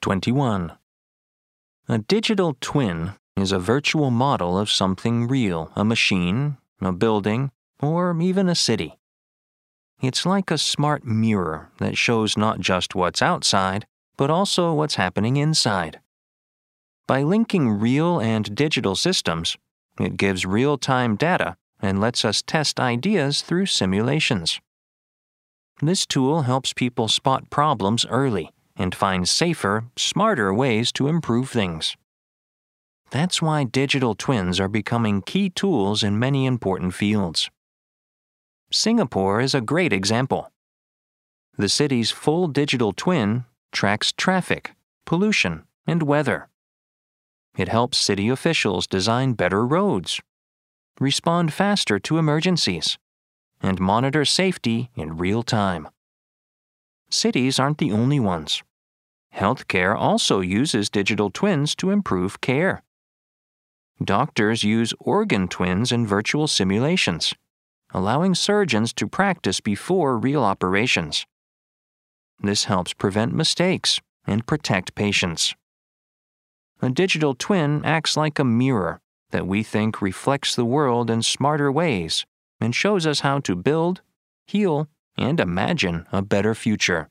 21. A digital twin is a virtual model of something real, a machine, a building, or even a city. It's like a smart mirror that shows not just what's outside, but also what's happening inside. By linking real and digital systems, it gives real-time data and lets us test ideas through simulations. This tool helps people spot problems early and find safer, smarter ways to improve things. That's why digital twins are becoming key tools in many important fields. Singapore is a great example. The city's full digital twin tracks traffic, pollution, and weather. It helps city officials design better roads, respond faster to emergencies, and monitor safety in real time. Cities aren't the only ones. Healthcare also uses digital twins to improve care. Doctors use organ twins in virtual simulations, allowing surgeons to practice before real operations. This helps prevent mistakes and protect patients. A digital twin acts like a mirror that we think reflects the world in smarter ways and shows us how to build, heal, and imagine a better future.